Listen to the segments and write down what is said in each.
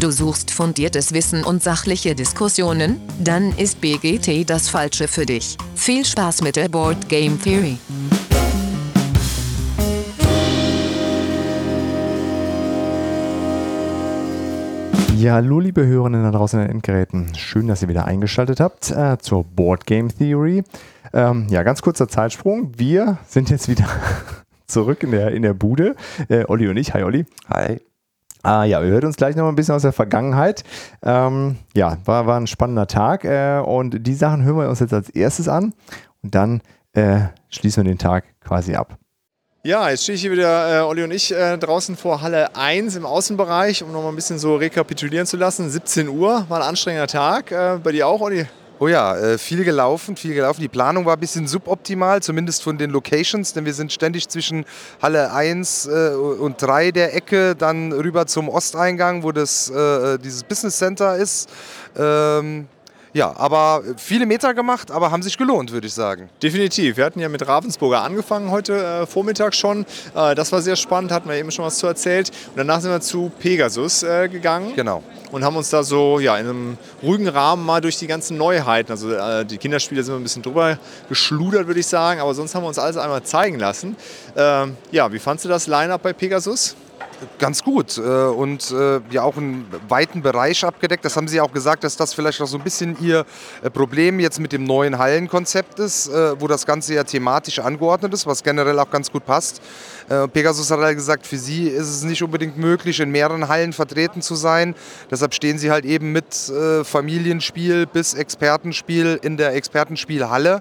Du suchst fundiertes Wissen und sachliche Diskussionen? Dann ist BGT das Falsche für dich. Viel Spaß mit der Board Game Theory. Ja, hallo liebe Hörerinnen da draußen an den Endgeräten. Schön, dass ihr wieder eingeschaltet habt zur Board Game Theory. Ja, ganz kurzer Zeitsprung. Wir sind jetzt wieder zurück in der Bude. Olli und ich. Hi Olli. Hi. Ja, wir hören uns gleich noch ein bisschen aus der Vergangenheit. Ja, war ein spannender Tag und die Sachen hören wir uns jetzt als erstes an und dann schließen wir den Tag quasi ab. Ja, jetzt stehe ich hier wieder, Olli und ich, draußen vor Halle 1 im Außenbereich, um nochmal ein bisschen so rekapitulieren zu lassen. 17 Uhr, war ein anstrengender Tag. Bei dir auch, Olli? Oh ja, viel gelaufen. Die Planung war ein bisschen suboptimal, zumindest von den Locations, denn wir sind ständig zwischen Halle 1 und 3 der Ecke, dann rüber zum Osteingang, wo dieses Business Center ist. Ja, aber viele Meter gemacht, aber haben sich gelohnt, würde ich sagen. Definitiv. Wir hatten ja mit Ravensburger angefangen heute Vormittag schon. Das war sehr spannend, hatten wir eben schon was zu erzählt. Und danach sind wir zu Pegasus gegangen. Genau. Und haben uns da so in einem ruhigen Rahmen mal durch die ganzen Neuheiten, also die Kinderspiele sind wir ein bisschen drüber geschludert, würde ich sagen, aber sonst haben wir uns alles einmal zeigen lassen. Ja, wie fandst du das Line-Up bei Pegasus? Ganz gut und ja auch einen weiten Bereich abgedeckt. Das haben Sie auch gesagt, dass das vielleicht auch so ein bisschen Ihr Problem jetzt mit dem neuen Hallenkonzept ist, wo das Ganze ja thematisch angeordnet ist, was generell auch ganz gut passt. Pegasus hat halt gesagt, für Sie ist es nicht unbedingt möglich, in mehreren Hallen vertreten zu sein. Deshalb stehen Sie halt eben mit Familienspiel bis Expertenspiel in der Expertenspielhalle.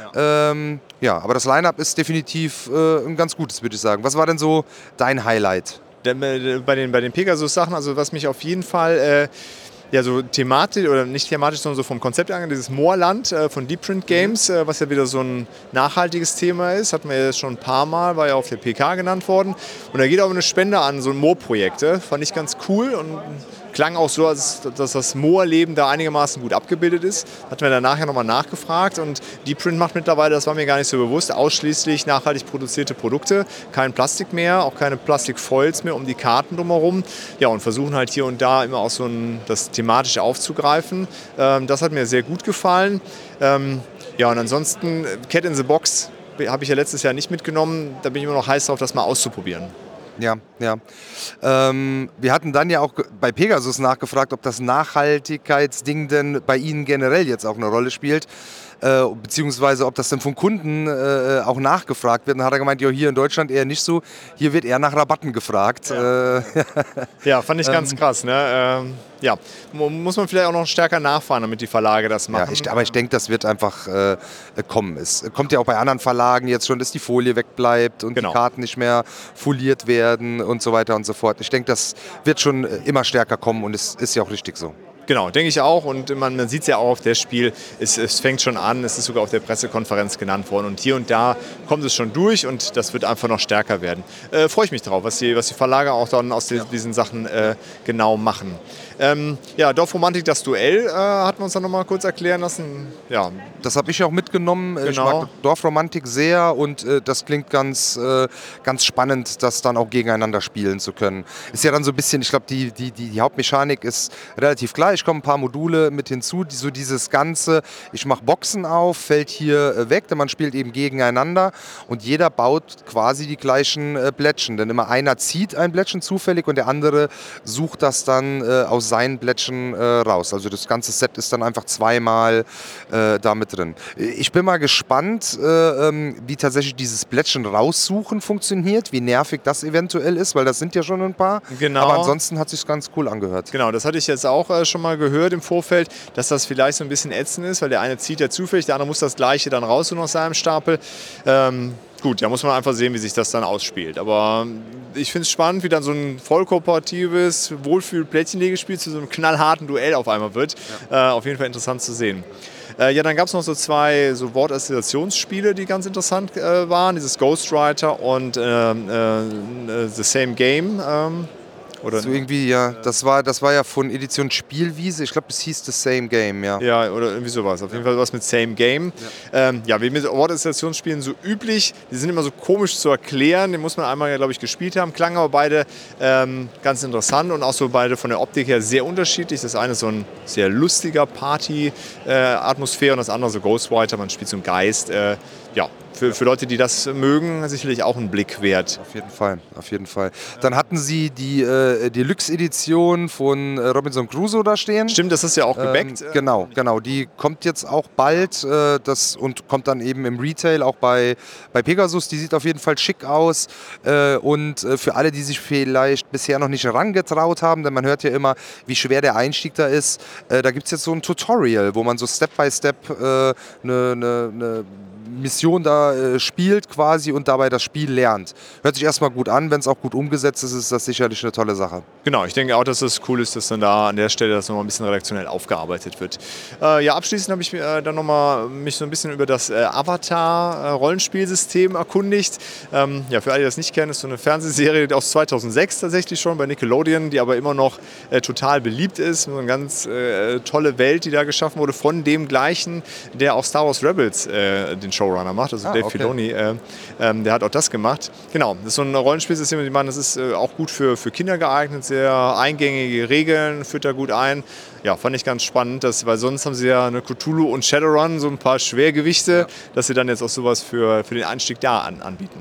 Ja, aber das Line-Up ist definitiv ein ganz gutes, würde ich sagen. Was war denn so dein Highlight? Bei den Pegasus-Sachen, also was mich auf jeden Fall ja, so thematisch, oder nicht thematisch, sondern so vom Konzept angeht, dieses Moorland von Deep Print Games, was ja wieder so ein nachhaltiges Thema ist, hatten wir jetzt schon ein paar Mal, war ja auf der PK genannt worden. Und da geht auch eine Spende an so Moorprojekte, fand ich ganz cool und klang auch so, dass das Moorleben da einigermaßen gut abgebildet ist. Hatten wir dann nachher nochmal nachgefragt und Deep Print macht mittlerweile, das war mir gar nicht so bewusst, ausschließlich nachhaltig produzierte Produkte, kein Plastik mehr, auch keine Plastikfoils mehr um die Karten drumherum. Ja, und versuchen halt hier und da immer auch so das thematisch aufzugreifen. Das hat mir sehr gut gefallen. Ja, und ansonsten Cat in the Box habe ich ja letztes Jahr nicht mitgenommen. Da bin ich immer noch heiß drauf, das mal auszuprobieren. Ja. Wir hatten dann ja auch bei Pegasus nachgefragt, ob das Nachhaltigkeitsding denn bei Ihnen generell jetzt auch eine Rolle spielt. Beziehungsweise ob das denn von Kunden auch nachgefragt wird. Dann hat er gemeint, ja, hier in Deutschland eher nicht so. Hier wird eher nach Rabatten gefragt. Ja, ja, fand ich ganz krass. Ne? Ja, muss man vielleicht auch noch stärker nachfahren, damit die Verlage das machen. Ja, aber ich denke, das wird einfach kommen. Es kommt ja auch bei anderen Verlagen jetzt schon, dass die Folie wegbleibt und die Karten nicht mehr foliert werden und so weiter und so fort. Ich denke, das wird schon immer stärker kommen und es ist ja auch richtig so. Genau, denke ich auch. Und man sieht es ja auch auf das Spiel, es fängt schon an, es ist sogar auf der Pressekonferenz genannt worden. Und hier und da kommt es schon durch und das wird einfach noch stärker werden. Freue ich mich drauf, was die Verlage auch dann aus diesen Sachen genau machen. Ja, Dorfromantik, das Duell hatten wir uns dann noch mal kurz erklären lassen. Ja. Das habe ich auch mitgenommen. Genau. Ich mag Dorfromantik sehr und das klingt ganz spannend, das dann auch gegeneinander spielen zu können. Ist ja dann so ein bisschen, ich glaube, die Hauptmechanik ist relativ gleich. Kommen ein paar Module mit hinzu, so dieses Ganze, ich mache Boxen auf, fällt hier weg, denn man spielt eben gegeneinander und jeder baut quasi die gleichen Blättchen. Denn immer einer zieht ein Blättchen zufällig und der andere sucht das dann aus seinen Blättchen raus. Also das ganze Set ist dann einfach zweimal da mit drin. Ich bin mal gespannt, wie tatsächlich dieses Blättchen raussuchen funktioniert, wie nervig das eventuell ist, weil das sind ja schon ein paar. Genau. Aber ansonsten hat es sich ganz cool angehört. Genau, das hatte ich jetzt auch schon mal gehört im Vorfeld, dass das vielleicht so ein bisschen ätzend ist, weil der eine zieht ja zufällig, der andere muss das Gleiche dann raussuchen aus seinem Stapel. Gut, da muss man einfach sehen, wie sich das dann ausspielt. Aber ich finde es spannend, wie dann so ein voll kooperatives Wohlfühl-Plättchenlegespiel zu so einem knallharten Duell auf einmal wird. Ja. Auf jeden Fall interessant zu sehen. Ja, dann gab es noch so zwei Wortassoziationsspiele, die ganz interessant waren. Dieses Ghostwriter und The Same Game. Oder so irgendwie, ja. Das war ja von Edition Spielwiese. Ich glaube, es hieß The Same Game, ja. Ja, oder irgendwie sowas. Auf jeden Fall was mit Same Game. Ja, wie mit Award-Installationsspielen so üblich. Die sind immer so komisch zu erklären. Die muss man einmal, glaube ich, gespielt haben. Klangen aber beide ganz interessant und auch so beide von der Optik her sehr unterschiedlich. Das eine ist so ein sehr lustiger Party-Atmosphäre und das andere so Ghostwriter. Man spielt so einen Geist. Ja, für Leute, die das mögen, sicherlich auch ein Blick wert. Auf jeden Fall, auf jeden Fall. Dann hatten sie die Deluxe-Edition von Robinson Crusoe da stehen. Stimmt, das ist ja auch gebackt. Genau. Die kommt jetzt auch bald und kommt dann eben im Retail auch bei Pegasus. Die sieht auf jeden Fall schick aus. Und für alle, die sich vielleicht bisher noch nicht herangetraut haben, denn man hört ja immer, wie schwer der Einstieg da ist, da gibt es jetzt so ein Tutorial, wo man so Step by Step eine Mission da spielt quasi und dabei das Spiel lernt. Hört sich erstmal gut an, wenn es auch gut umgesetzt ist, ist das sicherlich eine tolle Sache. Genau, ich denke auch, dass es cool ist, dass dann da an der Stelle das nochmal ein bisschen redaktionell aufgearbeitet wird. Ja, abschließend habe ich dann nochmal mich so ein bisschen über das Avatar-Rollenspielsystem erkundigt. Ja, für alle, die das nicht kennen, ist so eine Fernsehserie aus 2006 tatsächlich schon bei Nickelodeon, die aber immer noch total beliebt ist. So eine ganz tolle Welt, die da geschaffen wurde von dem gleichen, der auch Star Wars Rebels den Showrunner macht, also Dave Filoni, der hat auch das gemacht. Genau, das ist so ein Rollenspielsystem, ich meine, das ist auch gut für Kinder geeignet, sehr eingängige Regeln, führt da gut ein. Ja, fand ich ganz spannend, weil sonst haben sie ja eine Cthulhu und Shadowrun, so ein paar Schwergewichte, dass sie dann jetzt auch sowas für den Einstieg da anbieten.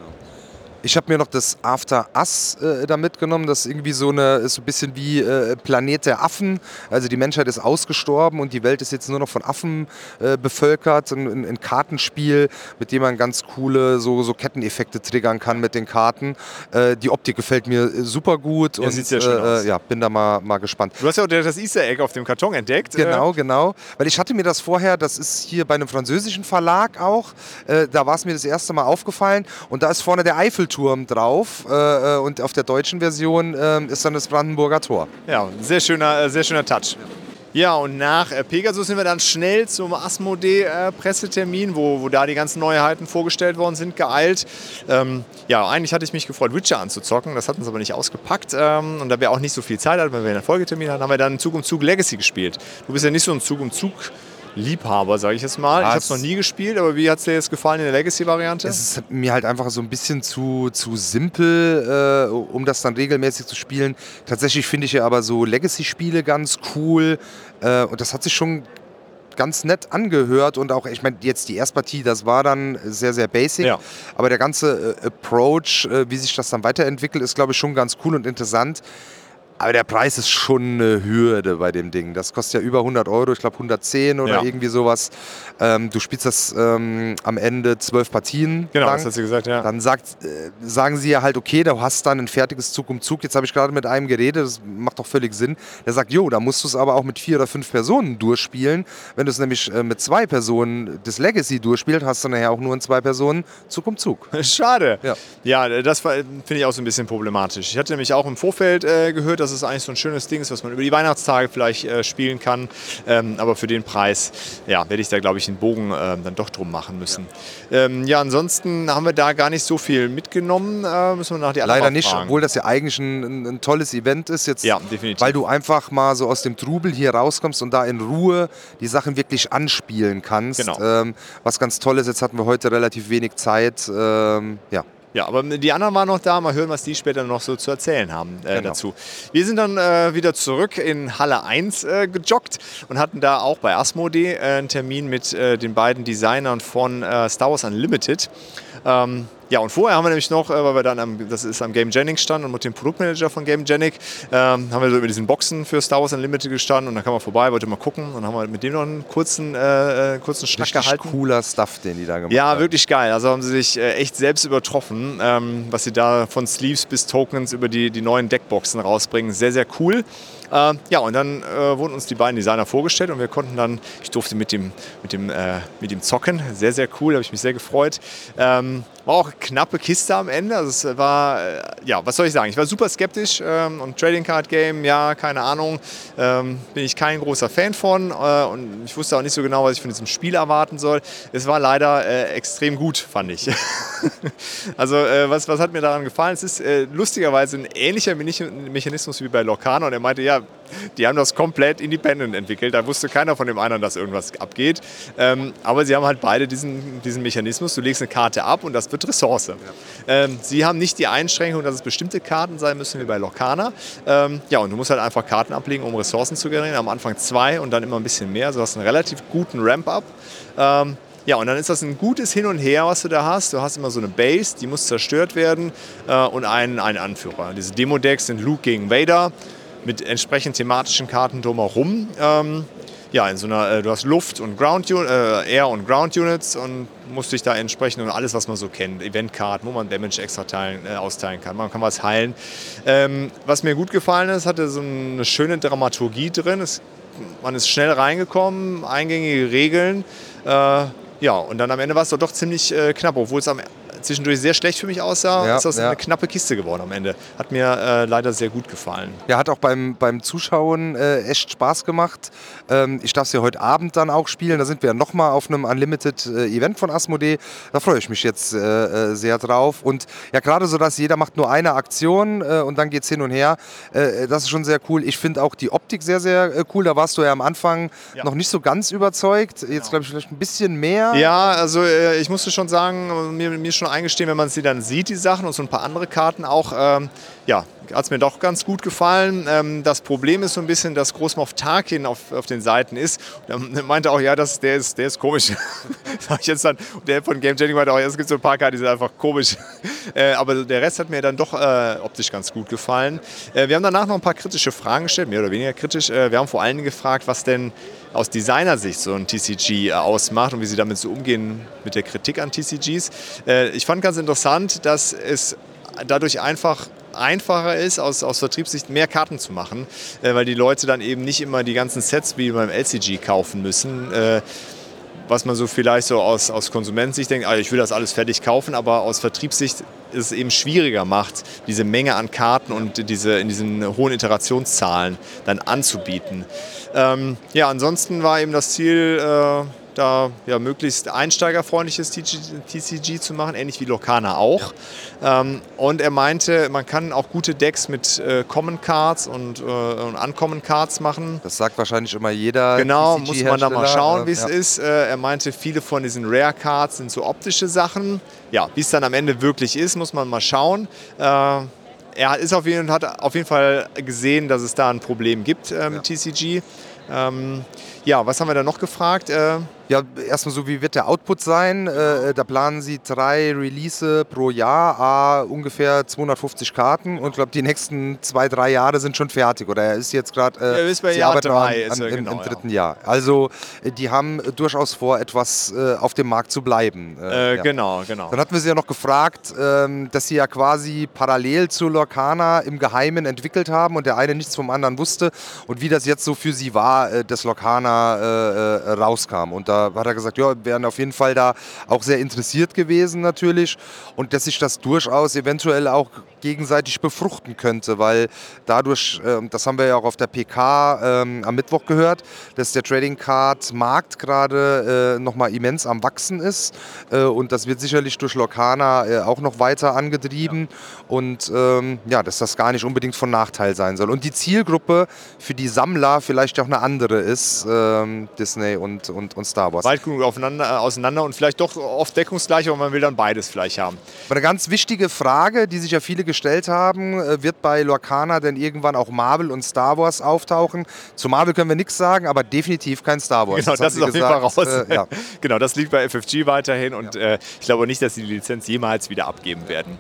Ich habe mir noch das After Us da mitgenommen. Das ist irgendwie ist so ein bisschen wie Planet der Affen. Also die Menschheit ist ausgestorben und die Welt ist jetzt nur noch von Affen bevölkert. Ein Kartenspiel, mit dem man ganz coole so Ketteneffekte triggern kann mit den Karten. Die Optik gefällt mir super gut. Ja, und sieht sehr schön aus. Ja, bin da mal gespannt. Du hast ja auch das Easter Egg auf dem Karton entdeckt. Genau. Weil ich hatte mir das vorher, das ist hier bei einem französischen Verlag auch, da war es mir das erste Mal aufgefallen und da ist vorne der Eiffelturm drauf und auf der deutschen Version ist dann das Brandenburger Tor. Ja, sehr schöner Touch. Ja, und nach Pegasus sind wir dann schnell zum Asmodee-Pressetermin, wo da die ganzen Neuheiten vorgestellt worden sind, geeilt. Ja, eigentlich hatte ich mich gefreut, Witcher anzuzocken, das hat uns aber nicht ausgepackt. Und da wir auch nicht so viel Zeit hatten, weil wir einen Folgetermin hatten, haben wir dann Zug um Zug Legacy gespielt. Du bist ja nicht so ein Zug um Zug Liebhaber, sage ich jetzt mal. Ich habe es noch nie gespielt, aber wie hat es dir jetzt gefallen in der Legacy-Variante? Es ist mir halt einfach so ein bisschen zu simpel, um das dann regelmäßig zu spielen. Tatsächlich finde ich ja aber so Legacy-Spiele ganz cool und das hat sich schon ganz nett angehört und auch, ich meine, jetzt die Erstpartie, das war dann sehr, sehr basic, ja. Aber der ganze Approach, wie sich das dann weiterentwickelt, ist, glaube ich, schon ganz cool und interessant. Aber der Preis ist schon eine Hürde bei dem Ding. Das kostet ja über 100 €, ich glaube 110 oder irgendwie sowas. Du spielst das am Ende 12 Partien Genau, lang. das hat sie gesagt, ja. Dann sagen sie ja halt, okay, du hast dann ein fertiges Zug um Zug. Jetzt habe ich gerade mit einem geredet, das macht doch völlig Sinn. Der sagt, jo, da musst du es aber auch mit 4 oder 5 Personen durchspielen. Wenn du es nämlich mit 2 Personen das Legacy durchspielst, hast du nachher auch nur in 2 Personen Zug um Zug. Schade. Ja, das finde ich auch so ein bisschen problematisch. Ich hatte nämlich auch im Vorfeld gehört, dass es eigentlich so ein schönes Ding ist, was man über die Weihnachtstage vielleicht spielen kann. Aber für den Preis werde ich da, glaube ich, den Bogen dann doch drum machen müssen. Ja, ansonsten haben wir da gar nicht so viel mitgenommen. Müssen wir nach die anderen Leider nicht, fragen. obwohl das ja eigentlich ein tolles Event ist. Jetzt, ja, definitiv. Weil du einfach mal so aus dem Trubel hier rauskommst und da in Ruhe die Sachen wirklich anspielen kannst. Genau. Was ganz toll ist, jetzt hatten wir heute relativ wenig Zeit. Ja, aber die anderen waren noch da. Mal hören, was die später noch so zu erzählen haben dazu. Wir sind dann wieder zurück in Halle 1 gejoggt und hatten da auch bei Asmodee einen Termin mit den beiden Designern von Star Wars Unlimited. Ja, und vorher haben wir nämlich noch, weil wir dann am Game Genic standen und mit dem Produktmanager von Game Genic, haben wir so über diesen Boxen für Star Wars Unlimited gestanden und dann kam er vorbei, wollte mal gucken und dann haben wir mit dem noch einen kurzen Schnack gehalten. Cooler Stuff, den die da gemacht haben. Ja, wirklich geil. Also haben sie sich echt selbst übertroffen, was sie da von Sleeves bis Tokens über die neuen Deckboxen rausbringen. Sehr, sehr cool. Ja, und dann wurden uns die beiden Designer vorgestellt und wir konnten dann, ich durfte mit dem zocken, sehr, sehr cool, habe ich mich sehr gefreut. War auch eine knappe Kiste am Ende, also es war, ja, was soll ich sagen, ich war super skeptisch und Trading Card Game, ja, keine Ahnung, bin ich kein großer Fan von und ich wusste auch nicht so genau, was ich von diesem Spiel erwarten soll. Es war leider extrem gut, fand ich. Also was hat mir daran gefallen? Es ist lustigerweise ein ähnlicher Mechanismus wie bei Lorcana und er meinte, ja, die haben das komplett independent entwickelt. Da wusste keiner von dem anderen, dass irgendwas abgeht. Aber sie haben halt beide diesen Mechanismus. Du legst eine Karte ab und das wird Ressource. Ja. Sie haben nicht die Einschränkung, dass es bestimmte Karten sein müssen wie bei Lorcana. Ja, und du musst halt einfach Karten ablegen, um Ressourcen zu generieren. Am Anfang 2 und dann immer ein bisschen mehr. Also du hast einen relativ guten Ramp-up. Ja, und dann ist das ein gutes Hin und Her, was du da hast. Du hast immer so eine Base, die muss zerstört werden und einen Anführer. Diese Demo-Decks sind Luke gegen Vader mit entsprechend thematischen Karten drumherum. Ja, in so einer, du hast Luft und Air und Ground Units und musst dich da entsprechend und alles, was man so kennt, Eventkarten, wo man Damage extra austeilen kann. Man kann was heilen. Was mir gut gefallen ist, hatte so eine schöne Dramaturgie drin. Man ist schnell reingekommen, eingängige Regeln. Ja, und dann am Ende war es doch ziemlich knapp, obwohl es zwischendurch sehr schlecht für mich aussah, ist das eine knappe Kiste geworden am Ende. Hat mir leider sehr gut gefallen. Ja, hat auch beim Zuschauen echt Spaß gemacht. Ich darf es ja heute Abend dann auch spielen. Da sind wir ja nochmal auf einem Unlimited Event von Asmodee. Da freue ich mich jetzt sehr drauf. Und ja, gerade so, dass jeder macht nur eine Aktion und dann geht es hin und her. Das ist schon sehr cool. Ich finde auch die Optik sehr, sehr cool. Da warst du ja am Anfang noch nicht so ganz überzeugt. Jetzt glaube ich vielleicht ein bisschen mehr. Ja, also ich musste schon sagen, mir schon eingestehen, wenn man sie dann sieht, die Sachen und so ein paar andere Karten auch, ja, hat es mir doch ganz gut gefallen. Das Problem ist so ein bisschen, dass Großmoff Tarkin auf den Seiten ist. Er meinte auch, ja, der ist komisch. Sag ich jetzt dann. Der von Game Changing meinte auch, ja, es gibt so ein paar Karten, die sind einfach komisch. Aber der Rest hat mir dann doch optisch ganz gut gefallen. Wir haben danach noch ein paar kritische Fragen gestellt, mehr oder weniger kritisch. Wir haben vor allen Dingen gefragt, was denn aus Designersicht so ein TCG ausmacht und wie sie damit so umgehen mit der Kritik an TCGs. Ich fand ganz interessant, dass es dadurch einfacher ist, aus Vertriebssicht mehr Karten zu machen, weil die Leute dann eben nicht immer die ganzen Sets wie beim LCG kaufen müssen, was man so vielleicht so aus Konsumentensicht denkt, ich will das alles fertig kaufen, aber aus Vertriebssicht es eben schwieriger macht, diese Menge an Karten und in diesen hohen Iterationszahlen dann anzubieten. Ja, ansonsten war eben das Ziel, da ja, möglichst einsteigerfreundliches TCG zu machen, ähnlich wie Lorcana auch. Und er meinte, man kann auch gute Decks mit Common Cards und Uncommon Cards machen. Das sagt wahrscheinlich immer jeder. Genau, muss man da mal schauen, wie es ist. Er meinte, viele von diesen Rare Cards sind so optische Sachen. Ja, wie es dann am Ende wirklich ist, muss man mal schauen. Er hat auf jeden Fall gesehen, dass es da ein Problem gibt mit TCG. Ja, was haben wir da noch gefragt? Ja, erstmal so, wie wird der Output sein? Da planen sie 3 Release pro Jahr, ungefähr 250 Karten und ich glaube, die nächsten 2-3 Jahre sind schon fertig. Oder er ist jetzt gerade bei Jahr 3 im dritten Jahr. Also die haben durchaus vor, etwas auf dem Markt zu bleiben. Genau. Dann hatten wir sie ja noch gefragt, dass sie ja quasi parallel zu Lorcana im Geheimen entwickelt haben und der eine nichts vom anderen wusste und wie das jetzt so für sie war, dass Lorcana rauskam. Und da hat er gesagt, ja, wären auf jeden Fall da auch sehr interessiert gewesen natürlich und dass sich das durchaus eventuell auch gegenseitig befruchten könnte, weil dadurch, das haben wir ja auch auf der PK am Mittwoch gehört, dass der Trading Card Markt gerade nochmal immens am Wachsen ist und das wird sicherlich durch Lorcana auch noch weiter angetrieben und ja, dass das gar nicht unbedingt von Nachteil sein soll. Und die Zielgruppe für die Sammler vielleicht auch eine andere ist, Disney und Star Wars. Weit genug auseinander und vielleicht doch oft deckungsgleich, aber man will dann beides vielleicht haben. Aber eine ganz wichtige Frage, die sich ja viele gestellt haben, wird bei Lorcana denn irgendwann auch Marvel und Star Wars auftauchen? Zu Marvel können wir nichts sagen, aber definitiv kein Star Wars. Genau, das ist auf jeden Fall raus. Ja. Genau, das liegt bei FFG weiterhin und ich glaube nicht, dass sie die Lizenz jemals wieder abgeben werden.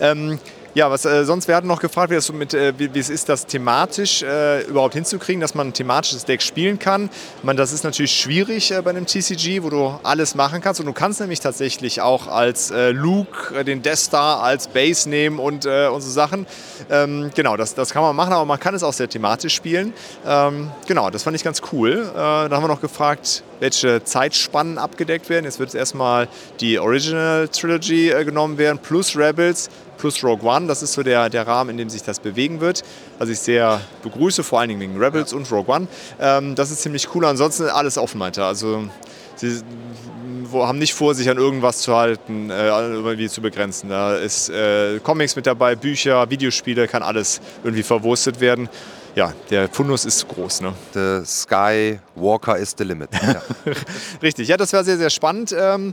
Ja, sonst, wir hatten noch gefragt, wie es ist, das thematisch überhaupt hinzukriegen, dass man ein thematisches Deck spielen kann. Das ist natürlich schwierig bei einem TCG, wo du alles machen kannst. Und du kannst nämlich tatsächlich auch als Luke den Death Star als Base nehmen und so Sachen. Genau, das kann man machen, aber man kann es auch sehr thematisch spielen. Genau, das fand ich ganz cool. Da haben wir noch gefragt, welche Zeitspannen abgedeckt werden. Jetzt wird erstmal die Original Trilogy genommen werden, plus Rebels, plus Rogue One. Das ist so der Rahmen, in dem sich das bewegen wird. Also ich sehr begrüße, vor allen Dingen wegen Rebels und Rogue One. Das ist ziemlich cool. Ansonsten alles offen, meinte er. Also sie haben nicht vor, sich an irgendwas zu halten, irgendwie zu begrenzen. Da ist Comics mit dabei, Bücher, Videospiele, kann alles irgendwie verwurstet werden. Ja, der Fundus ist groß. Ne? The Sky Walker is the limit. Ja. Richtig, ja, das war sehr, sehr spannend.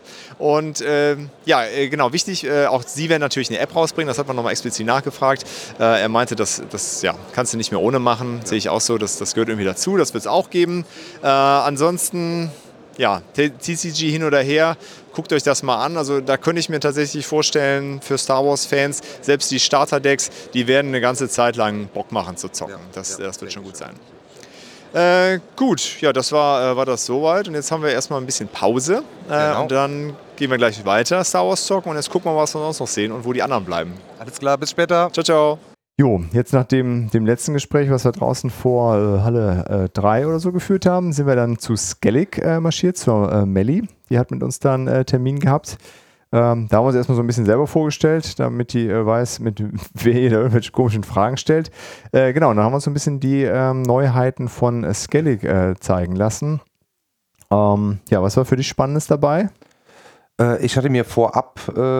Genau, wichtig, auch Sie werden natürlich eine App rausbringen, das hat man nochmal explizit nachgefragt. Er meinte, das kannst du nicht mehr ohne machen, sehe ich auch so, das gehört irgendwie dazu, das wird es auch geben. Ansonsten, ja, TCG hin oder her, guckt euch das mal an. Also da könnte ich mir tatsächlich vorstellen, für Star Wars-Fans, selbst die Starter-Decks, die werden eine ganze Zeit lang Bock machen zu zocken. Das wird schon gut sein. Gut, ja, das war das soweit. Und jetzt haben wir erstmal ein bisschen Pause. Genau. Und dann gehen wir gleich weiter Star Wars zocken. Und jetzt gucken wir, was wir sonst noch sehen und wo die anderen bleiben. Alles klar, bis später. Ciao, ciao. Jo, jetzt nach dem letzten Gespräch, was wir draußen vor Halle 3 oder so geführt haben, sind wir dann zu Skellig marschiert, zur Melli. Die hat mit uns dann Termin gehabt. Da haben wir uns erstmal so ein bisschen selber vorgestellt, damit die weiß, mit wer ihr da irgendwelche komischen Fragen stellt. Genau, und dann haben wir uns so ein bisschen die Neuheiten von Skellig zeigen lassen. Ja, was war für dich Spannendes dabei? Ich hatte mir vorab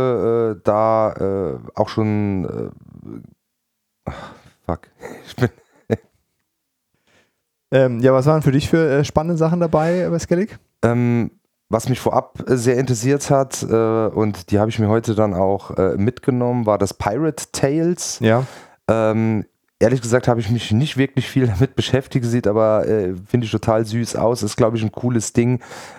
auch schon ja, was waren für dich für spannende Sachen dabei bei Skellig? Was mich vorab sehr interessiert hat, und die habe ich mir heute dann auch mitgenommen, war das Pirate Tales. Ja. Ehrlich gesagt habe ich mich nicht wirklich viel damit beschäftigt, sieht aber, finde ich, total süß aus. Ist, glaube ich, ein cooles Ding,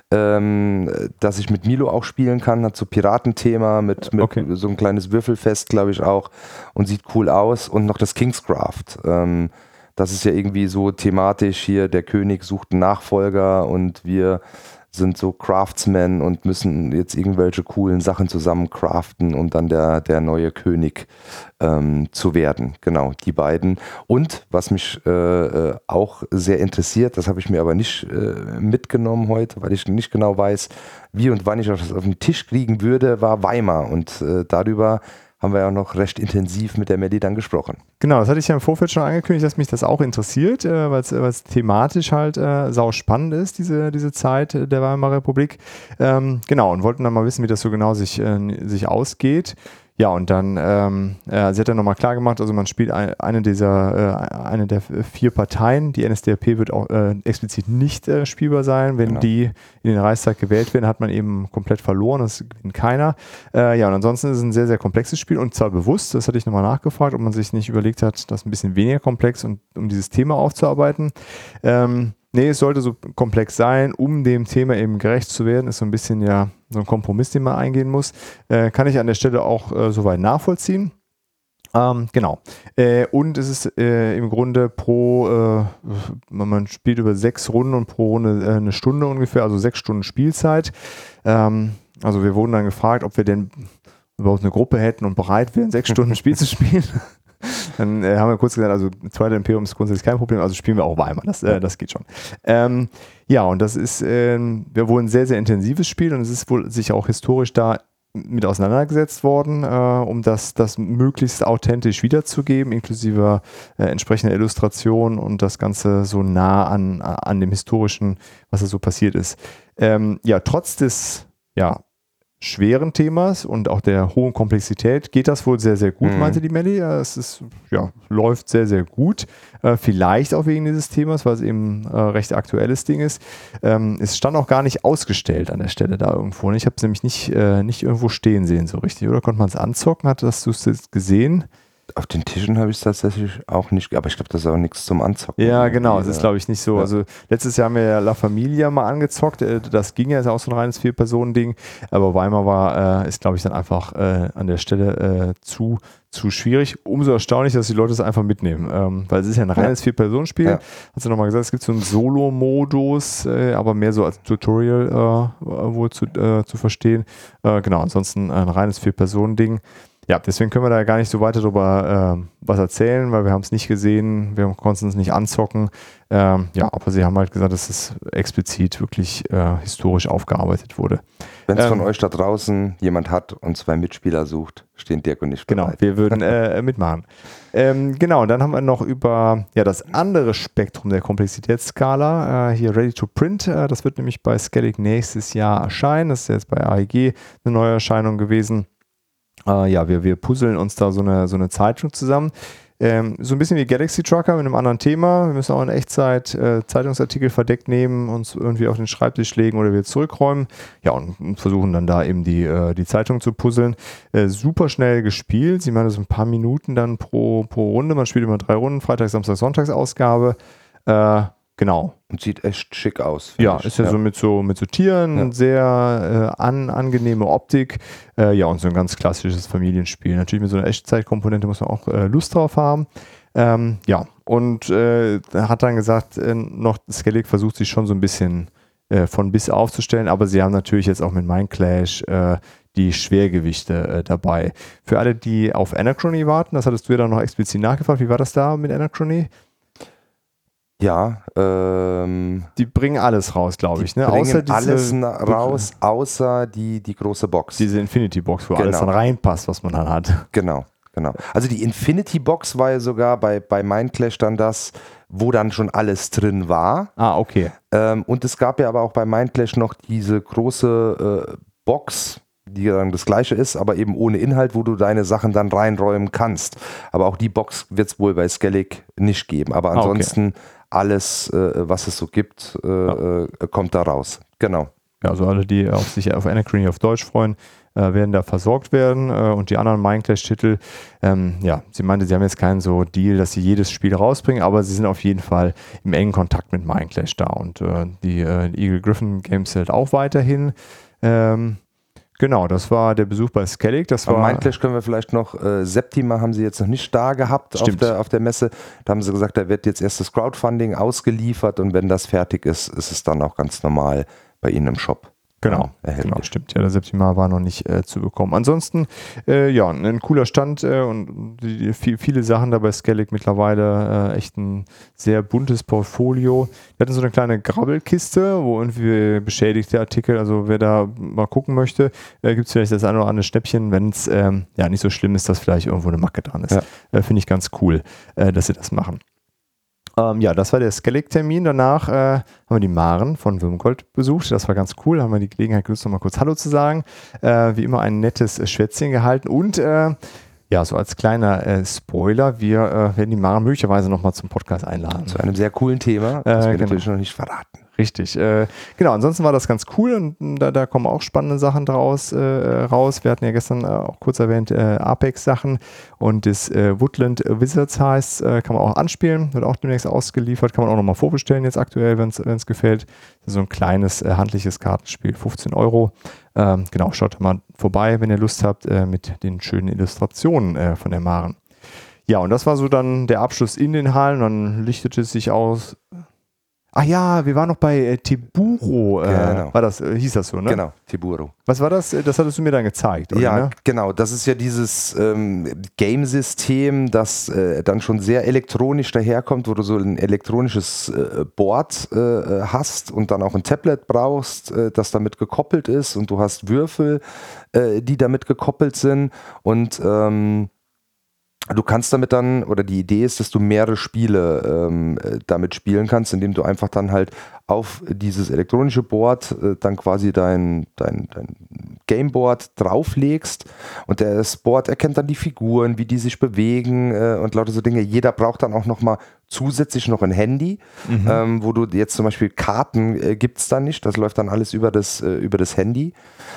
das ich mit Milo auch spielen kann. Hat so Piratenthema mit Okay. so ein kleines Würfelfest, glaube ich, auch. Und sieht cool aus. Und noch das Kingscraft. Das ist ja irgendwie so thematisch hier, der König sucht einen Nachfolger und wir sind so Craftsmen und müssen jetzt irgendwelche coolen Sachen zusammen craften, um dann der neue König zu werden. Genau, die beiden. Und was mich auch sehr interessiert, das habe ich mir aber nicht mitgenommen heute, weil ich nicht genau weiß, wie und wann ich das auf den Tisch kriegen würde, war Weimar. Und darüber haben wir ja auch noch recht intensiv mit der Melli dann gesprochen. Genau, das hatte ich ja im Vorfeld schon angekündigt, dass mich das auch interessiert, weil es thematisch halt sau spannend ist, diese Zeit der Weimarer Republik. Genau, und wollten dann mal wissen, wie das so genau sich ausgeht. Ja, und dann, sie hat dann nochmal klar gemacht, also man spielt eine der 4 Parteien. Die NSDAP wird auch explizit nicht spielbar sein. Wenn die in den Reichstag gewählt werden, hat man eben komplett verloren. Das gewinnt keiner. Ja, und ansonsten ist es ein sehr, sehr komplexes Spiel und zwar bewusst, das hatte ich nochmal nachgefragt, ob man sich nicht überlegt hat, das ein bisschen weniger komplex und um dieses Thema aufzuarbeiten. Nee, es sollte so komplex sein, um dem Thema eben gerecht zu werden. Ist so ein bisschen ja so ein Kompromiss, den man eingehen muss. Kann ich an der Stelle auch soweit nachvollziehen. Genau. Und es ist im Grunde man spielt über 6 Runden und pro Runde eine Stunde ungefähr, also 6 Stunden Spielzeit. Also wir wurden dann gefragt, ob wir denn überhaupt eine Gruppe hätten und bereit wären, 6 Stunden Spiel zu spielen. Dann haben wir kurz gesagt, also Zweite Imperium ist grundsätzlich kein Problem, also spielen wir auch Weimar, das geht schon. Ja, und das ist wohl ein sehr, sehr intensives Spiel und es ist wohl sich auch historisch da mit auseinandergesetzt worden, um das möglichst authentisch wiederzugeben, inklusive entsprechender Illustration und das Ganze so nah an dem Historischen, was da so passiert ist. Ja, trotz des, schweren Themas und auch der hohen Komplexität geht das wohl sehr, sehr gut, meinte die Melli. Es läuft sehr, sehr gut. Vielleicht auch wegen dieses Themas, weil es eben recht aktuelles Ding ist. Es stand auch gar nicht ausgestellt an der Stelle da irgendwo. Ich habe es nämlich nicht irgendwo stehen sehen so richtig. Oder konnte man es anzocken? Hattest du es jetzt gesehen? Auf den Tischen habe ich es tatsächlich auch nicht, aber ich glaube, das ist auch nichts zum Anzocken. Ja, genau, das ist, glaube ich, nicht so. Ja. Also letztes Jahr haben wir ja La Familia mal angezockt, das ging ja, ist auch so ein reines 4-Personen-Ding, aber Weimar ist, glaube ich, dann einfach an der Stelle zu schwierig. Umso erstaunlich, dass die Leute es einfach mitnehmen, weil es ist ja ein reines 4-Personen-Spiel. Ja. Hast du nochmal gesagt, es gibt so einen Solo-Modus, aber mehr so als Tutorial wohl zu verstehen. Genau, ansonsten ein reines 4-Personen-Ding. Ja, deswegen können wir da gar nicht so weiter drüber was erzählen, weil wir haben es nicht gesehen, wir konnten es nicht anzocken. Ja, aber sie haben halt gesagt, dass es explizit wirklich historisch aufgearbeitet wurde. Wenn es von euch da draußen jemand hat und 2 Mitspieler sucht, stehen Dirk und ich Genau, bereit. wir würden mitmachen. Genau, dann haben wir noch über das andere Spektrum der Komplexitätsskala, hier Ready to Print, das wird nämlich bei Skellig nächstes Jahr erscheinen, das ist jetzt bei AEG eine neue Erscheinung gewesen. Wir puzzeln uns da so eine Zeitung zusammen. So ein bisschen wie Galaxy Trucker mit einem anderen Thema. Wir müssen auch in Echtzeit Zeitungsartikel verdeckt nehmen, uns irgendwie auf den Schreibtisch legen oder wieder zurückräumen. Ja, und versuchen dann da eben die Zeitung zu puzzeln. Super schnell gespielt. Sie machen das ein paar Minuten dann pro Runde. Man spielt immer 3 Runden, Freitags, Samstags, Sonntags-Ausgabe. Genau. Und sieht echt schick aus. Ja, ist ja so mit so Tieren, sehr angenehme Optik. Und so ein ganz klassisches Familienspiel. Natürlich mit so einer Echtzeitkomponente muss man auch Lust drauf haben. Und hat dann gesagt, noch Skellig versucht sich schon so ein bisschen von bis aufzustellen, aber sie haben natürlich jetzt auch mit Mindclash die Schwergewichte dabei. Für alle, die auf Anachrony warten, das hattest du ja dann noch explizit nachgefragt, wie war das da mit Anachrony? Ja, die bringen alles raus, glaube ich. Ne? Bringen alles raus, außer die große Box. Diese Infinity Box, wo alles dann reinpasst, was man dann hat. Genau. Also die Infinity Box war ja sogar bei Mindclash dann das, wo dann schon alles drin war. Ah, okay. Und es gab ja aber auch bei Mindclash noch diese große Box, die dann das gleiche ist, aber eben ohne Inhalt, wo du deine Sachen dann reinräumen kannst. Aber auch die Box wird es wohl bei Skellig nicht geben. Aber ansonsten alles, was es so gibt, kommt da raus. Genau. Ja, also alle, die sich auf Anachrony auf Deutsch freuen, werden da versorgt werden. Und die anderen Mindclash-Titel, sie meinte, sie haben jetzt keinen so Deal, dass sie jedes Spiel rausbringen, aber sie sind auf jeden Fall im engen Kontakt mit Mindclash da. Und die Eagle Gryphon Games halt auch weiterhin. Genau, das war der Besuch bei Skellig. Mindclash können wir vielleicht noch, Septima haben sie jetzt noch nicht da gehabt auf der Messe. Da haben sie gesagt, da wird jetzt erst das Crowdfunding ausgeliefert und wenn das fertig ist, ist es dann auch ganz normal bei ihnen im Shop. Genau, stimmt. Ja, der Septima war noch nicht zu bekommen. Ansonsten, ein cooler Stand und viele Sachen da bei Skellig mittlerweile. Echt ein sehr buntes Portfolio. Wir hatten so eine kleine Grabbelkiste, wo irgendwie beschädigte Artikel, also wer da mal gucken möchte, gibt es vielleicht das eine oder andere Schnäppchen, wenn es nicht so schlimm ist, dass vielleicht irgendwo eine Macke dran ist. Ja. Finde ich ganz cool, dass sie das machen. Das war der Skellig-Termin. Danach haben wir die Maren von Würmgold besucht. Das war ganz cool. Haben wir die Gelegenheit genutzt, noch mal kurz Hallo zu sagen. Wie immer ein nettes Schwätzchen gehalten. Und so als kleiner Spoiler, wir werden die Maren möglicherweise noch mal zum Podcast einladen. Zu einem sehr coolen Thema, das wir natürlich noch nicht verraten. Richtig. Ansonsten war das ganz cool und da kommen auch spannende Sachen raus. Wir hatten ja gestern auch kurz erwähnt, Apex-Sachen und das Woodland Wizards heißt, kann man auch anspielen, wird auch demnächst ausgeliefert, kann man auch nochmal vorbestellen jetzt aktuell, wenn es gefällt. Das ist so ein kleines, handliches Kartenspiel, 15 €. Schaut mal vorbei, wenn ihr Lust habt, mit den schönen Illustrationen von der Maren. Ja, und das war so dann der Abschluss in den Hallen, dann lichtete es sich aus. Ah ja, wir waren noch bei Tiburo, hieß das so, ne? Genau, Tiburo. Was war das? Das hattest du mir dann gezeigt, oder? Ja, ne? Genau. Das ist ja dieses Game-System, das dann schon sehr elektronisch daherkommt, wo du so ein elektronisches Board hast und dann auch ein Tablet brauchst, das damit gekoppelt ist und du hast Würfel, die damit gekoppelt sind und du kannst damit dann, oder die Idee ist, dass du mehrere Spiele damit spielen kannst, indem du einfach dann halt auf dieses elektronische Board dann quasi dein Gameboard drauflegst und das Board erkennt dann die Figuren, wie die sich bewegen und lauter so Dinge. Jeder braucht dann auch nochmal zusätzlich noch ein Handy, wo du jetzt zum Beispiel Karten gibt es dann nicht, das läuft dann alles über das Handy.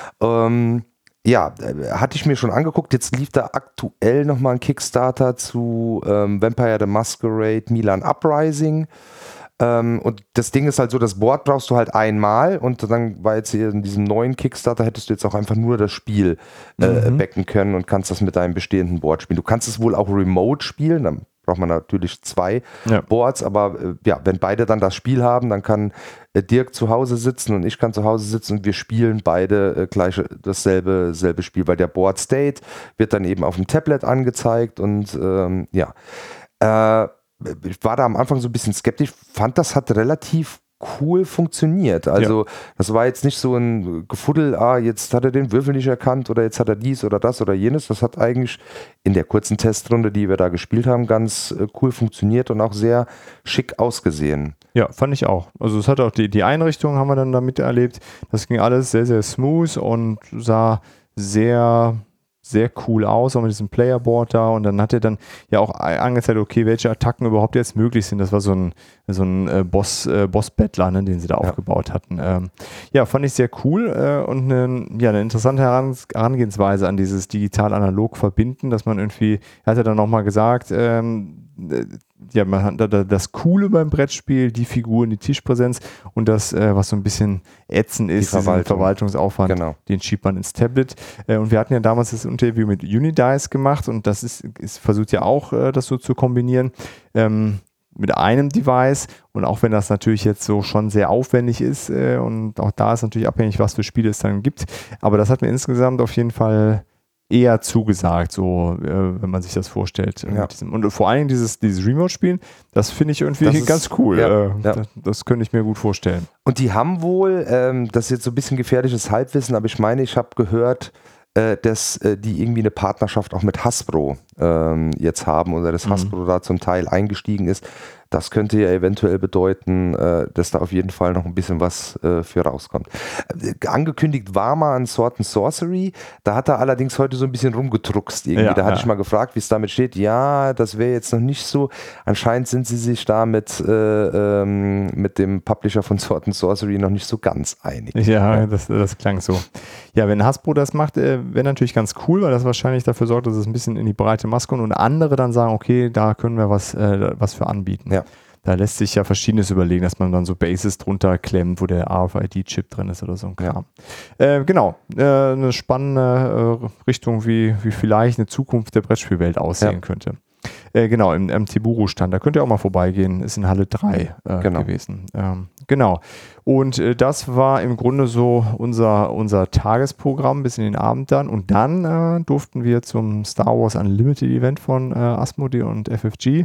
Hatte ich mir schon angeguckt. Jetzt lief da aktuell nochmal ein Kickstarter zu Vampire the Masquerade Milan Uprising. Und das Ding ist halt so, das Board brauchst du halt einmal und dann war jetzt hier in diesem neuen Kickstarter hättest du jetzt auch einfach nur das Spiel backen können und kannst das mit deinem bestehenden Board spielen. Du kannst es wohl auch remote spielen, dann braucht man natürlich 2 Boards, aber wenn beide dann das Spiel haben, dann kann Dirk zu Hause sitzen und ich kann zu Hause sitzen und wir spielen beide dasselbe Spiel, weil der Board State wird dann eben auf dem Tablet angezeigt und ich war da am Anfang so ein bisschen skeptisch, fand das hat relativ cool funktioniert. Also das war jetzt nicht so ein Gefuddel, jetzt hat er den Würfel nicht erkannt oder jetzt hat er dies oder das oder jenes. Das hat eigentlich in der kurzen Testrunde, die wir da gespielt haben, ganz cool funktioniert und auch sehr schick ausgesehen. Ja, fand ich auch. Also es hat auch die Einrichtung haben wir dann da miterlebt. Das ging alles sehr, sehr smooth und sah sehr cool aus, auch mit diesem Playerboard da, und dann hat er dann ja auch angezeigt, okay, welche Attacken überhaupt jetzt möglich sind. Das war so ein Boss-Battler, ne, den sie da aufgebaut hatten. Fand ich sehr cool und eine interessante Herangehensweise an dieses digital-analog verbinden, dass man irgendwie, er hat ja dann nochmal gesagt, man hat das Coole beim Brettspiel, die Figuren, die Tischpräsenz und das, was so ein bisschen ätzend ist, diesen Verwaltungsaufwand, den schiebt man ins Tablet. Und wir hatten ja damals das Interview mit Unidice gemacht und das ist versucht ja auch, das so zu kombinieren mit einem Device, und auch wenn das natürlich jetzt so schon sehr aufwendig ist und auch da ist natürlich abhängig, was für Spiele es dann gibt, aber das hat mir insgesamt auf jeden Fall eher zugesagt, so wenn man sich das vorstellt. Und vor allem dieses Remote-Spielen, das finde ich irgendwie ganz cool. Das könnte ich mir gut vorstellen. Und die haben wohl, das ist jetzt so ein bisschen gefährliches Halbwissen, aber ich meine, ich habe gehört, dass die irgendwie eine Partnerschaft auch mit Hasbro jetzt haben oder dass Hasbro da zum Teil eingestiegen ist. Das könnte ja eventuell bedeuten, dass da auf jeden Fall noch ein bisschen was für rauskommt. Angekündigt war mal ein Sword and Sorcery, da hat er allerdings heute so ein bisschen rumgedruckst irgendwie. Da hatte ich mal gefragt, wie es damit steht. Ja, das wäre jetzt noch nicht so. Anscheinend sind sie sich da mit dem Publisher von Sword and Sorcery noch nicht so ganz einig. Ja, das klang so. Ja, wenn Hasbro das macht, wäre natürlich ganz cool, weil das wahrscheinlich dafür sorgt, dass es ein bisschen in die breite Maske kommt und andere dann sagen, okay, da können wir was für anbieten. Ja. Da lässt sich ja Verschiedenes überlegen, dass man dann so Bases drunter klemmt, wo der RFID-Chip drin ist oder so ein Kram. Eine spannende Richtung, wie vielleicht eine Zukunft der Brettspielwelt aussehen könnte. Im Tiburu-Stand, da könnt ihr auch mal vorbeigehen, ist in Halle 3 gewesen. Und das war im Grunde so unser Tagesprogramm bis in den Abend dann, und dann durften wir zum Star Wars Unlimited Event von Asmodee und FFG.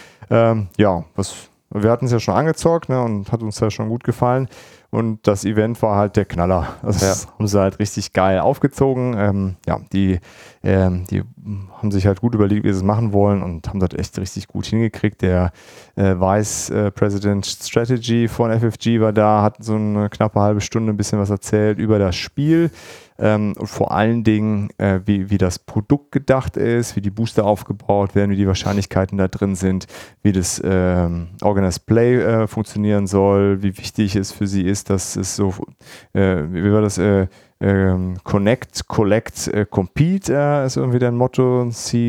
Wir hatten es ja schon angezockt, ne, und hat uns ja schon gut gefallen. Und das Event war halt der Knaller. Das haben sie halt richtig geil aufgezogen. Die haben sich halt gut überlegt, wie sie es machen wollen, und haben das echt richtig gut hingekriegt. Der Vice President Strategy von FFG war da, hat so eine knappe halbe Stunde ein bisschen was erzählt über das Spiel. Und vor allen Dingen, wie das Produkt gedacht ist, wie die Booster aufgebaut werden, wie die Wahrscheinlichkeiten da drin sind, wie das Organized Play funktionieren soll, wie wichtig es für sie ist, dass es so, wie war das, Connect, Collect, Compete ist irgendwie dein Motto,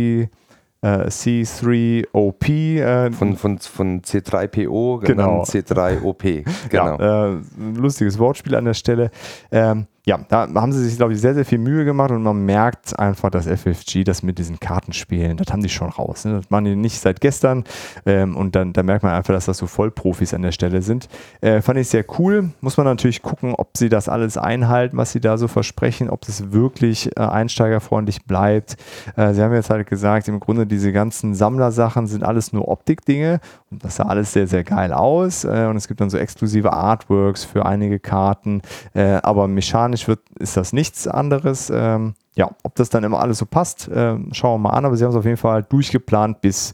C3OP. Von C3PO, genau. C3OP. Genau. Ein lustiges Wortspiel an der Stelle. Da haben sie sich, glaube ich, sehr, sehr viel Mühe gemacht, und man merkt einfach, dass FFG das mit diesen Kartenspielen, das haben die schon raus. Ne? Das machen die nicht seit gestern, und da merkt man einfach, dass das so Vollprofis an der Stelle sind. Fand ich sehr cool. Muss man natürlich gucken, ob sie das alles einhalten, was sie da so versprechen, ob das wirklich einsteigerfreundlich bleibt. Sie haben jetzt halt gesagt, im Grunde diese ganzen Sammlersachen sind alles nur Optikdinge, und das sah alles sehr, sehr geil aus, und es gibt dann so exklusive Artworks für einige Karten, aber mechanisch ist das nichts anderes. Ob das dann immer alles so passt, schauen wir mal an, aber sie haben es auf jeden Fall durchgeplant bis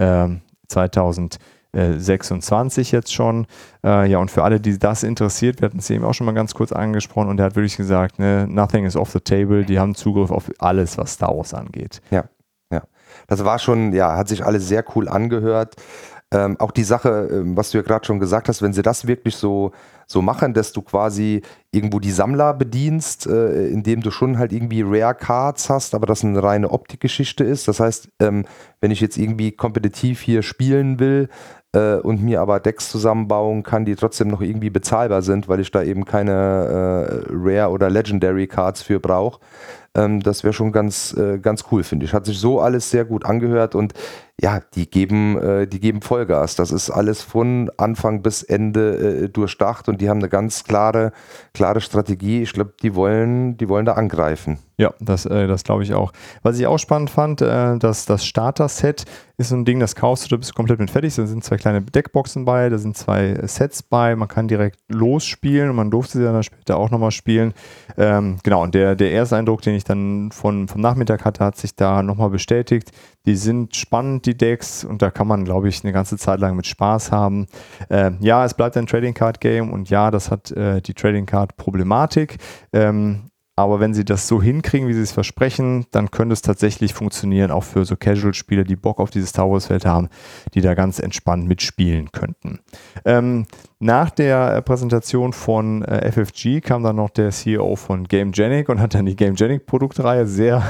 2026 jetzt schon. Und für alle, die das interessiert, wir hatten es eben auch schon mal ganz kurz angesprochen, und er hat wirklich gesagt, ne, nothing is off the table, die haben Zugriff auf alles, was Star Wars angeht. Ja. Das war schon, hat sich alles sehr cool angehört. Auch die Sache, was du ja gerade schon gesagt hast, wenn sie das wirklich so machen, dass du quasi irgendwo die Sammler bedienst, indem du schon halt irgendwie Rare Cards hast, aber das eine reine Optikgeschichte ist. Das heißt, wenn ich jetzt irgendwie kompetitiv hier spielen will und mir aber Decks zusammenbauen kann, die trotzdem noch irgendwie bezahlbar sind, weil ich da eben keine Rare oder Legendary Cards für brauche, Das wäre schon ganz cool, finde ich. Hat sich so alles sehr gut angehört und ja, die geben Vollgas. Das ist alles von Anfang bis Ende durchdacht und die haben eine ganz klare Strategie. Ich glaube, die wollen da angreifen. Ja, das glaube ich auch. Was ich auch spannend fand, dass das Starter-Set ist so ein Ding, das kaufst du, da bist du komplett mit fertig. Da sind 2 kleine Deckboxen bei, da sind 2 Sets bei, man kann direkt losspielen und man durfte sie dann später auch nochmal spielen. Genau, und der erste Eindruck, den ich dann vom Nachmittag hatte, hat sich da nochmal bestätigt. Die sind spannend, die Decks, und da kann man, glaube ich, eine ganze Zeit lang mit Spaß haben. Ja, es bleibt ein Trading Card Game und ja, das hat die Trading Card Problematik. Aber wenn sie das so hinkriegen, wie sie es versprechen, dann könnte es tatsächlich funktionieren, auch für so Casual-Spieler, die Bock auf dieses Star Wars-Welt haben, die da ganz entspannt mitspielen könnten. Nach der Präsentation von FFG kam dann noch der CEO von GameGenic und hat dann die GameGenic-Produktreihe sehr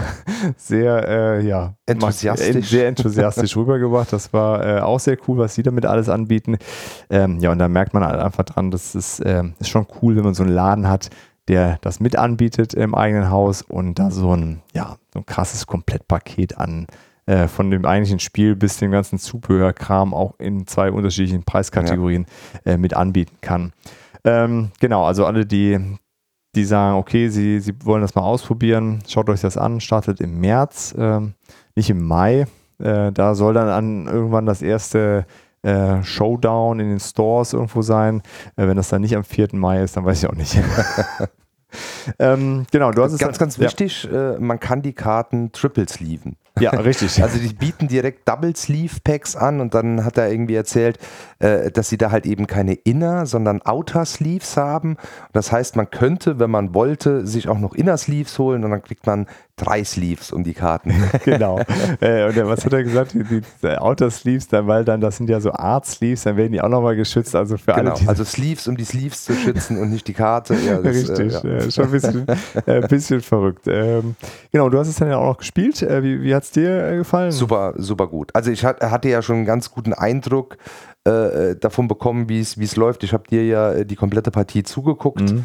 enthusiastisch rübergebracht. Das war auch sehr cool, was sie damit alles anbieten. Ja, und da merkt man halt einfach dran, das ist schon cool, wenn man so einen Laden hat, der das mit anbietet im eigenen Haus und da so ein krasses Komplettpaket an von dem eigentlichen Spiel bis dem ganzen Zubehörkram auch in 2 unterschiedlichen Preiskategorien mit anbieten kann. Genau, also alle, die sagen, okay, sie wollen das mal ausprobieren, schaut euch das an, startet im März, nicht im Mai. Da soll dann irgendwann das erste Showdown in den Stores irgendwo sein. Wenn das dann nicht am 4. Mai ist, dann weiß ich auch nicht. Genau, du hast es ganz wichtig, man kann die Karten Triple Sleeven. Ja, richtig. Also die bieten direkt Double Sleeve Packs an und dann hat er irgendwie erzählt, dass sie da halt eben keine Inner, sondern Outer Sleeves haben. Das heißt, man könnte, wenn man wollte, sich auch noch Inner Sleeves holen und dann kriegt man 3 Sleeves um die Karten. Genau. Und was hat er gesagt? Die Outer Sleeves, weil das sind ja so Art Sleeves, dann werden die auch nochmal geschützt. Also für alle. Also Sleeves, um die Sleeves zu schützen und nicht die Karte. Ja, richtig. Schon ein bisschen verrückt. Genau, du hast es dann ja auch noch gespielt. Wie hat es dir gefallen? Super, super gut. Also ich hatte ja schon einen ganz guten Eindruck davon bekommen, wie es läuft. Ich habe dir ja die komplette Partie zugeguckt.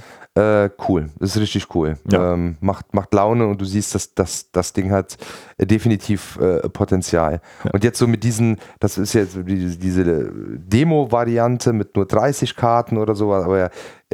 Cool, das ist richtig cool. Ja. Macht Laune und du siehst, dass das Ding hat definitiv Potenzial. Ja. Und jetzt so mit das ist jetzt diese Demo-Variante mit nur 30 Karten oder so, aber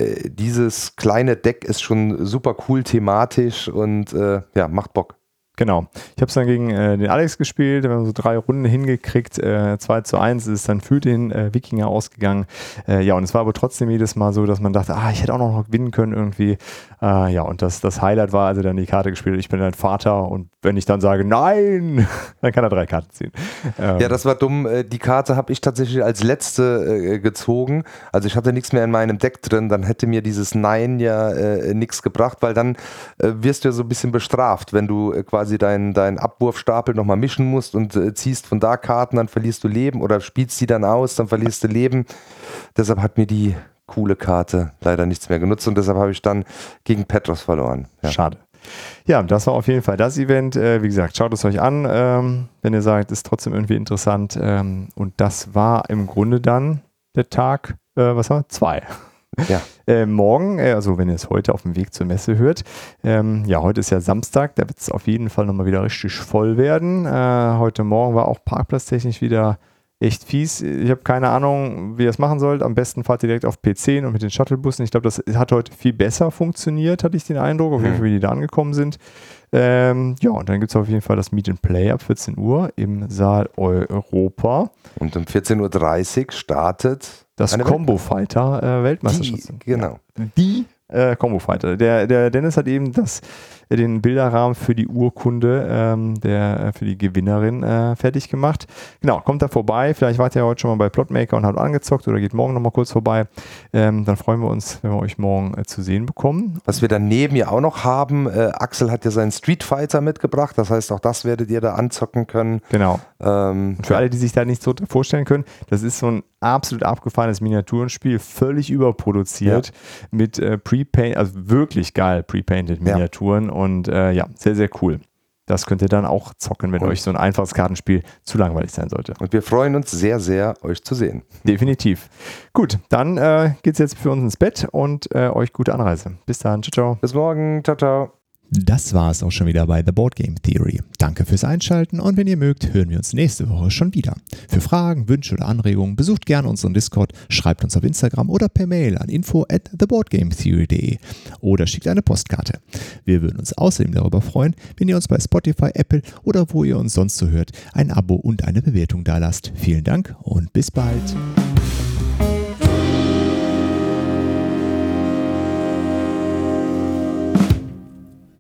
dieses kleine Deck ist schon super cool thematisch und macht Bock. Genau. Ich habe es dann gegen den Alex gespielt, wir haben so 3 Runden hingekriegt, 2:1 ist es dann für den Wikinger ausgegangen. Ja, und es war aber trotzdem jedes Mal so, dass man dachte, ich hätte auch noch gewinnen können irgendwie. Ja, und das Highlight war, als er dann die Karte gespielt hat, ich bin dein Vater, und wenn ich dann sage, nein, dann kann er 3 Karten ziehen. Ja, das war dumm. Die Karte habe ich tatsächlich als letzte gezogen. Also ich hatte nichts mehr in meinem Deck drin, dann hätte mir dieses Nein ja nichts gebracht, weil dann wirst du ja so ein bisschen bestraft, wenn du quasi deinen Abwurfstapel nochmal mischen musst und ziehst von da Karten, dann verlierst du Leben oder spielst die dann aus, dann verlierst du Leben. Deshalb hat mir die coole Karte leider nichts mehr genutzt und deshalb habe ich dann gegen Petros verloren. Ja. Schade. Ja, das war auf jeden Fall das Event. Wie gesagt, schaut es euch an, wenn ihr sagt, ist trotzdem irgendwie interessant. Und das war im Grunde dann der Tag, 2. Ja. Morgen, also wenn ihr es heute auf dem Weg zur Messe hört, heute ist ja Samstag, da wird es auf jeden Fall nochmal wieder richtig voll werden. Heute Morgen war auch parkplatztechnisch wieder echt fies. Ich habe keine Ahnung, wie ihr es machen sollt. Am besten fahrt ihr direkt auf P10 und mit den Shuttlebussen. Ich glaube, das hat heute viel besser funktioniert, hatte ich den Eindruck, auf jeden Fall, wie die da angekommen sind. Und dann gibt es auf jeden Fall das Meet and Play ab 14 Uhr im Saal Europa. Und um 14:30 Uhr startet das Combo Fighter Weltmeisterschaft. Genau. Die Combo Fighter. Der Dennis hat eben den Bilderrahmen für die Urkunde für die Gewinnerin fertig gemacht. Genau, kommt da vorbei. Vielleicht wart ihr heute schon mal bei Plotmaker und habt angezockt oder geht morgen nochmal kurz vorbei. Dann freuen wir uns, wenn wir euch morgen zu sehen bekommen. Was wir daneben ja auch noch haben, Axel hat ja seinen Street Fighter mitgebracht. Das heißt, auch das werdet ihr da anzocken können. Genau. Für alle, die sich da nicht so vorstellen können, das ist so ein absolut abgefahrenes Miniaturenspiel, völlig überproduziert mit Pre-Paint, also wirklich geil Pre-Painted Miniaturen und sehr, sehr cool. Das könnt ihr dann auch zocken, wenn euch so ein einfaches Kartenspiel zu langweilig sein sollte. Und wir freuen uns sehr, sehr, euch zu sehen. Definitiv. Gut, dann geht's jetzt für uns ins Bett und euch gute Anreise. Bis dann. Ciao, ciao. Bis morgen. Ciao, ciao. Das war es auch schon wieder bei The Board Game Theory. Danke fürs Einschalten und wenn ihr mögt, hören wir uns nächste Woche schon wieder. Für Fragen, Wünsche oder Anregungen besucht gerne unseren Discord, schreibt uns auf Instagram oder per Mail an info@theboardgametheory.de oder schickt eine Postkarte. Wir würden uns außerdem darüber freuen, wenn ihr uns bei Spotify, Apple oder wo ihr uns sonst so hört, ein Abo und eine Bewertung dalasst. Vielen Dank und bis bald.